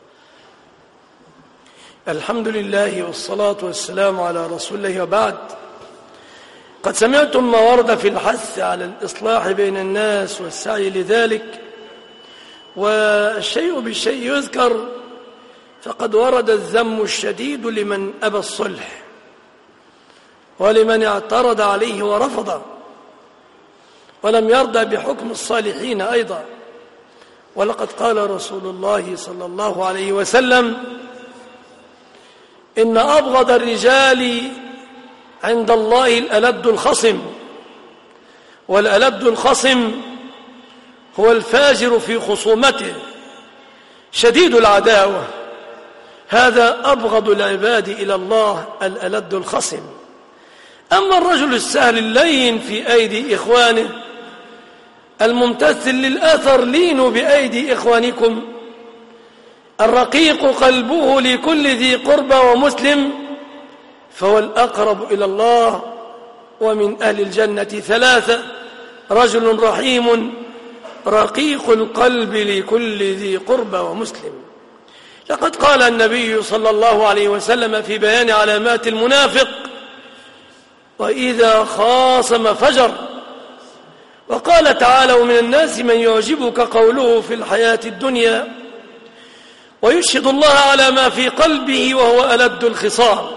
الحمد لله والصلاة والسلام على رسول الله، وبعد. قد سمعتم ما ورد في الحث على الإصلاح بين الناس والسعي لذلك، والشيء بالشيء يذكر. فقد ورد الذم الشديد لمن أبى الصلح ولمن اعترض عليه ورفضه ولم يرضى بحكم الصالحين أيضا. ولقد قال رسول الله صلى الله عليه وسلم إن أبغض الرجال عند الله الألد الخصم، والألد الخصم هو الفاجر في خصومته شديد العداوة، هذا أبغض العباد إلى الله الألد الخصم. أما الرجل السهل اللين في أيدي إخوانه الممتثل للأثر لينوا بأيدي إخوانكم، الرقيق قلبه لكل ذي قربى ومسلم، فهو الأقرب إلى الله. ومن أهل الجنة 3: رجل رحيم رقيق القلب لكل ذي قربى ومسلم. لقد قال النبي صلى الله عليه وسلم في بيان علامات المنافق: وإذا خاصم فجر. وقال تعالى: ومن الناس من يعجبك قوله في الحياة الدنيا ويشهد الله على ما في قلبه وهو ألد الخصام.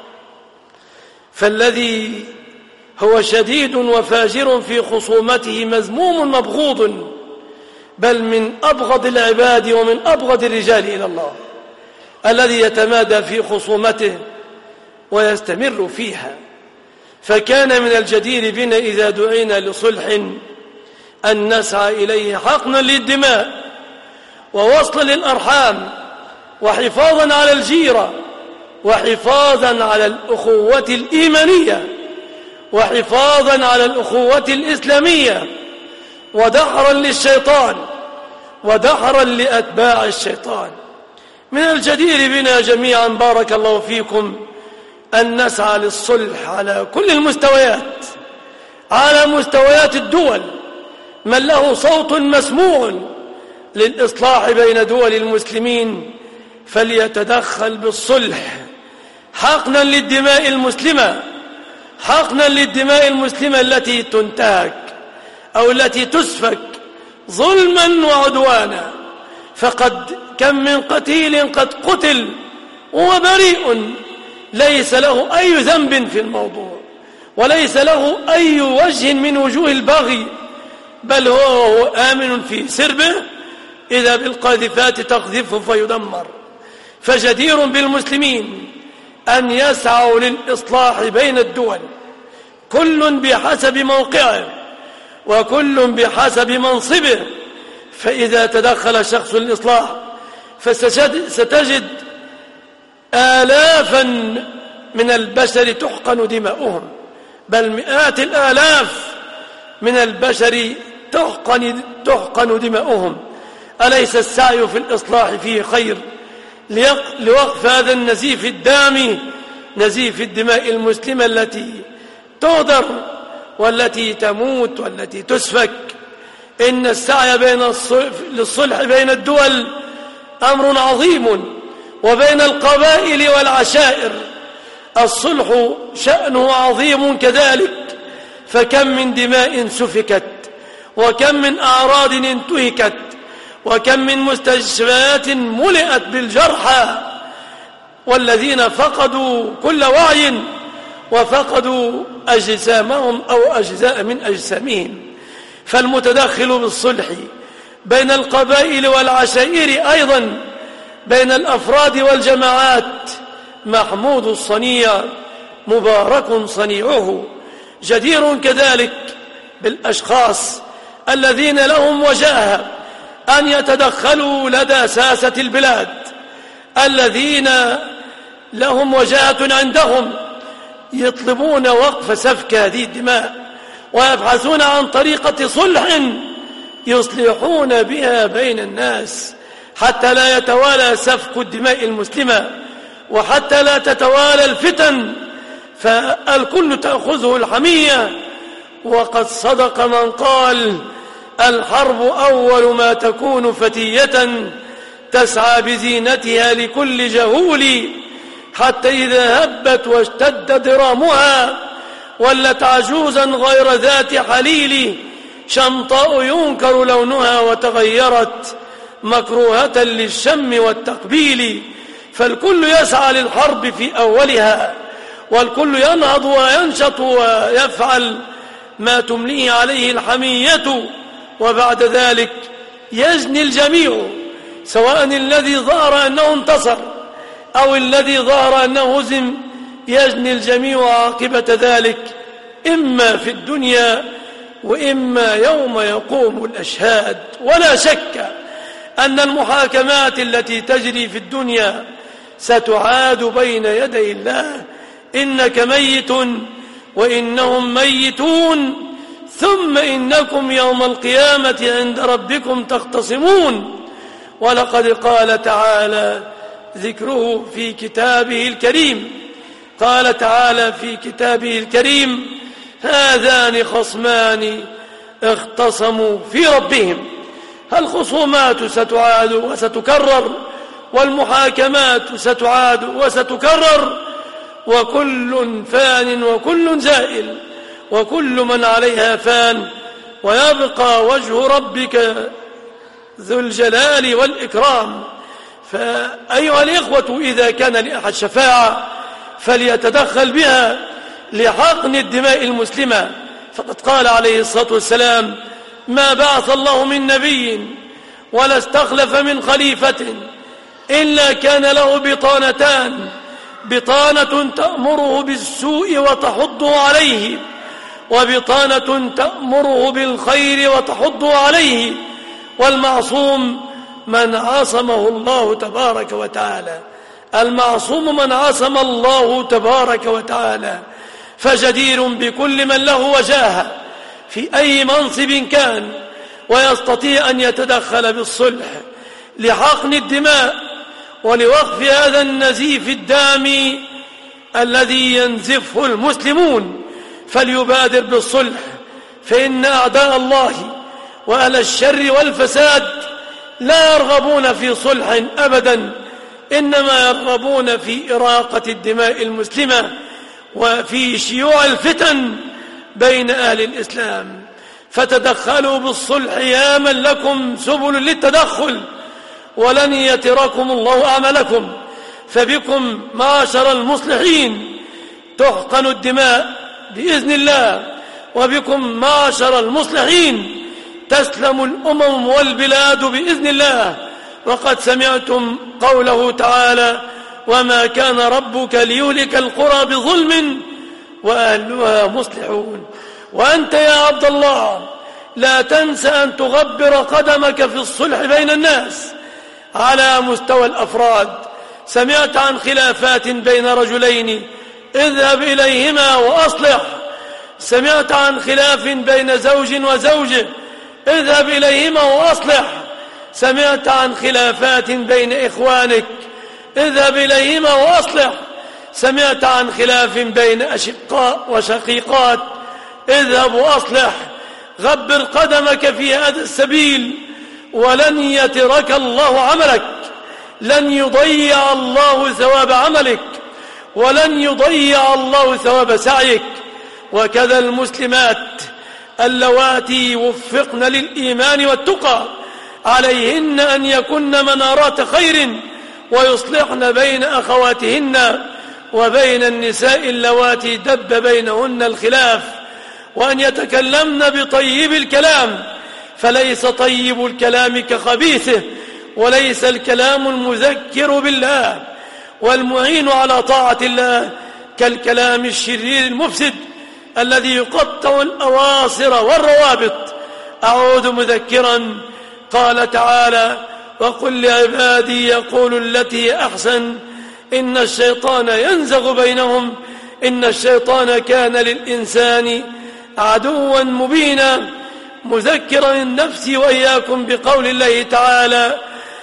فالذي هو شديد وفاجر في خصومته مذموم مبغوض، بل من أبغض العباد ومن أبغض الرجال إلى الله الذي يتمادى في خصومته ويستمر فيها. فكان من الجدير بنا إذا دعينا لصلح أن نسعى إليه حقنا للدماء ووصلا للأرحام وحفاظا على الجيرة وحفاظا على الأخوة الإيمانية وحفاظا على الأخوة الإسلامية، ودحرا للشيطان ودحرا لأتباع الشيطان. من الجدير بنا جميعا بارك الله فيكم أن نسعى للصلح على كل المستويات، على مستويات الدول من له صوت مسموع للإصلاح بين دول المسلمين فليتدخل بالصلح حقنا للدماء المسلمة، حقنا للدماء المسلمة التي تنتهك أو التي تسفك ظلما وعدوانا. فقد كم من قتيل قد قتل وهو بريء ليس له أي ذنب في الموضوع وليس له أي وجه من وجوه البغي، بل هو آمن في سربه إذا بالقاذفات تقذفه فيدمر. فجدير بالمسلمين أن يسعوا للإصلاح بين الدول، كل بحسب موقعه وكل بحسب منصبه. فإذا تدخل شخص للإصلاح فستجد آلافا من البشر تحقن دماؤهم، بل مئات الآلاف من البشر تحقن دماؤهم. أليس السعي في الإصلاح فيه خير لوقف هذا النزيف الدامي، نزيف الدماء المسلمة التي تهدر والتي تموت والتي تسفك؟ إن السعي للصلح بين الدول أمر عظيم، وبين القبائل والعشائر الصلح شأنه عظيم كذلك. فكم من دماء سفكت، وكم من أعراض انتهكت، وكم من مستشفيات ملئت بالجرحى والذين فقدوا كل وعي وفقدوا أجسامهم أو أجزاء من أجسامهم. فالمتدخل بالصلح بين القبائل والعشائر أيضا بين الأفراد والجماعات محمود الصنيع مبارك صنيعه. جدير كذلك بالأشخاص الذين لهم وجاهة أن يتدخلوا لدى ساسة البلاد، الذين لهم وجاهة عندهم يطلبون وقف سفك هذه الدماء ويبحثون عن طريقة صلح يصلحون بها بين الناس حتى لا يتوالى سفك الدماء المسلمة وحتى لا تتوالى الفتن فالكل تأخذه الحمية. وقد صدق من قال: الحرب أول ما تكون فتية تسعى بزينتها لكل جهول، حتى إذا هبت واشتد ضرامها ولت عجوزا غير ذات حليل، شمطاء ينكر لونها وتغيرت مكروهة للشم والتقبيل. فالكل يسعى للحرب في أولها، والكل ينهض وينشط ويفعل ما تمليه عليه الحمية، وبعد ذلك يجني الجميع، سواء الذي ظهر أنه انتصر أو الذي ظهر أنه هزم، يجني الجميع عاقبة ذلك، إما في الدنيا وإما يوم يقوم الأشهاد. ولا شك أن المحاكمات التي تجري في الدنيا ستعاد بين يدي الله: إنك ميت وإنهم ميتون ثم إنكم يوم القيامة عند ربكم تختصمون. ولقد قال تعالى ذكره في كتابه الكريم، قال تعالى في كتابه الكريم: هذان خصمان اختصموا في ربهم. الخصومات ستعاد وستكرر، والمحاكمات ستعاد وستكرر، وكل فان وكل زائل، وكل من عليها فان، ويبقى وجه ربك ذو الجلال والإكرام. فأيها الإخوة، إذا كان لأحد شفاعة فليتدخل بها لحقن الدماء المسلمة. فقد قال عليه الصلاة والسلام: ما بعث الله من نبي ولا استخلف من خليفة إلا كان له بطانتان: بطانة تأمره بالسوء وتحضه عليه، وبطانة تأمره بالخير وتحضه عليه. والمعصوم من عصمه الله تبارك وتعالى، المعصوم من عصم الله تبارك وتعالى. فجدير بكل من له وجاهة في أي منصب كان ويستطيع أن يتدخل بالصلح لحقن الدماء ولوقف هذا النزيف الدامي الذي ينزفه المسلمون، فليبادر بالصلح، فإن أعداء الله وأهل الشر والفساد لا يرغبون في صلح أبدا، إنما يرغبون في إراقة الدماء المسلمة وفي شيوع الفتن بين أهل الإسلام. فتدخلوا بالصلح يا من لكم سبل للتدخل، ولن يتركم الله أعمالكم. فبكم معشر المصلحين تحقن الدماء بإذن الله، وبكم معشر المصلحين تسلم الأمم والبلاد بإذن الله. وقد سمعتم قوله تعالى: وما كان ربك ليهلك القرى بظلم وأهلها مصلحون. وأنت يا عبد الله لا تنسى أن تغبر قدمك في الصلح بين الناس على مستوى الأفراد. سمعت عن خلافات بين رجلين، اذهب إليهما وأصلح. سمعت عن خلاف بين زوج وزوجه، اذهب إليهما وأصلح. سمعت عن خلافات بين إخوانك، اذهب إليهما وأصلح. سمعت عن خلاف بين أشقاء وشقيقات، اذهب وأصلح. غبر قدمك في هذا السبيل ولن يترك الله عملك، لن يضيع الله ثواب عملك، ولن يضيع الله ثواب سعيك. وكذا المسلمات اللواتي وفقن للإيمان والتقى عليهن أن يكن منارات خير ويصلحن بين أخواتهن وبين النساء اللواتي دب بينهن الخلاف، وأن يتكلمن بطيب الكلام، فليس طيب الكلام كخبيثه، وليس الكلام المذكر بالله والمعين على طاعة الله كالكلام الشرير المفسد الذي يقطع الأواصر والروابط. أعود مذكرا، قال تعالى: وقل لعبادي يقولوا التي هي أحسن إن الشيطان ينزغ بينهم إن الشيطان كان للإنسان عدوا مبينا. مذكرا النفس وإياكم بقول الله تعالى: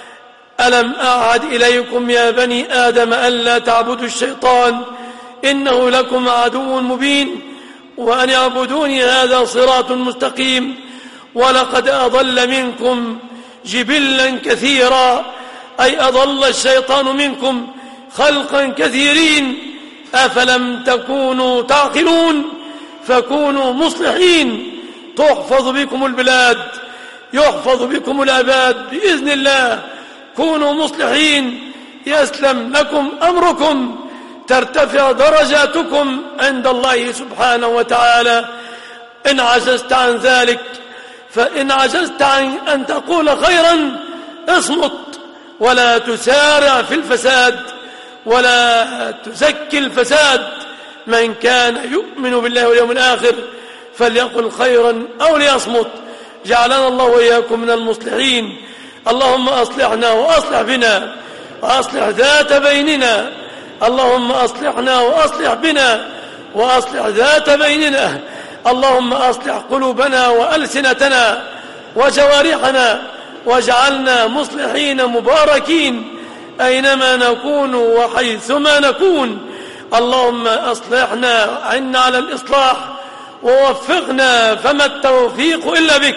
ألم أعهد إليكم يا بني آدم ألا تعبدوا الشيطان إنه لكم عدو مبين وأن يعبدوني هذا صراط مستقيم. ولقد أضل منكم جبلا كثيرا، أي أضل الشيطان منكم خلقا كثيرين، أفلم تكونوا تعقلون فكونوا مصلحين. تحفظ بكم البلاد، يحفظ بكم العباد بإذن الله. كونوا مصلحين يسلم لكم أمركم، ترتفع درجاتكم عند الله سبحانه وتعالى. إن عجزت عن ذلك، فإن عجزت عن أن تقول خيرا اصمت، ولا تسارع في الفساد ولا تزكي الفساد. من كان يؤمن بالله واليوم الآخر فليقل خيرا أو ليصمت. جعلنا الله وإياكم من المصلحين. اللهم أصلحنا وأصلح بنا وأصلح ذات بيننا. اللهم أصلحنا وأصلح بنا وأصلح ذات بيننا. اللهم أصلح قلوبنا وألسنتنا وجوارحنا، واجعلنا مصلحين مباركين أينما نكون وحيثما نكون. اللهم أصلحنا، عنا على الإصلاح ووفقنا، فما التوفيق إلا بك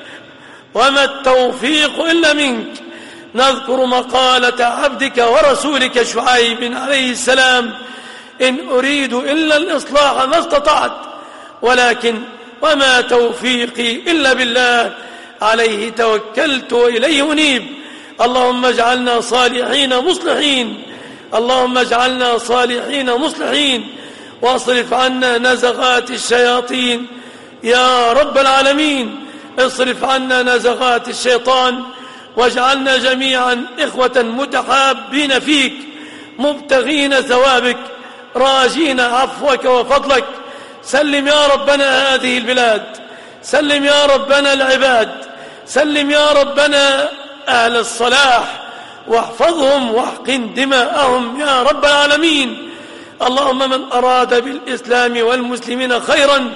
وما التوفيق إلا منك. نذكر مقالة عبدك ورسولك شعيب عليه السلام: إن أريد إلا الإصلاح ما استطعت، ولكن وما توفيقي إلا بالله، عليه توكلت وإليه أنيب. اللهم اجعلنا صالحين مصلحين، اللهم اجعلنا صالحين مصلحين، واصرف عنا نزغات الشياطين يا رب العالمين. اصرف عنا نزغات الشيطان، واجعلنا جميعا إخوة متحابين فيك، مبتغين ثوابك، راجين عفوك وفضلك. سلم يا ربنا هذه البلاد، سلم يا ربنا العباد، سلم يا ربنا أهل الصلاح، واحفظهم واحقن دماءهم يا رب العالمين. اللهم من أراد بالإسلام والمسلمين خيرا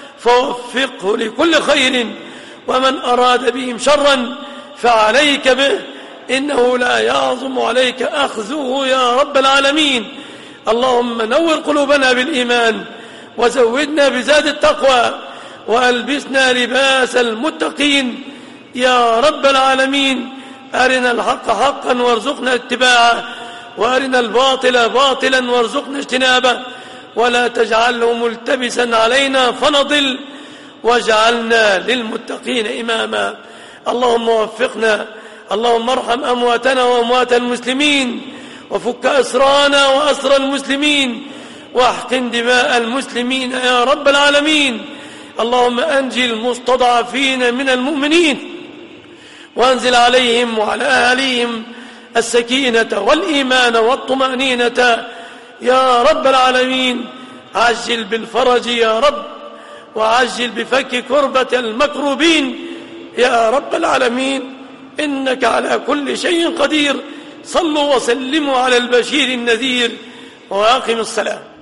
فوفقه لكل خير، ومن أراد بهم شرا فعليك به، إنه لا يعظم عليك أخذه يا رب العالمين. اللهم نور قلوبنا بالإيمان، وزودنا بزاد التقوى، وألبسنا لباس المتقين. يا رب العالمين. أرنا الحق حقا وارزقنا اتباعه، وأرنا الباطل باطلا وارزقنا اجتنابه، ولا تجعله ملتبسا علينا فنضل، واجعلنا للمتقين إماما. اللهم وفقنا، اللهم ارحم أمواتنا وأموات المسلمين، وفك أسرانا وأسر المسلمين، واحقن دماء المسلمين يا رب العالمين. اللهم أنجي المستضعفين من المؤمنين، وأنزل عليهم وعلى أهليهم السكينة والإيمان والطمأنينة يا رب العالمين. عجل بالفرج يا رب، وعجل بفك كربة المكروبين يا رب العالمين، إنك على كل شيء قدير. صلوا وسلموا على البشير النذير، وأقم الصلاة.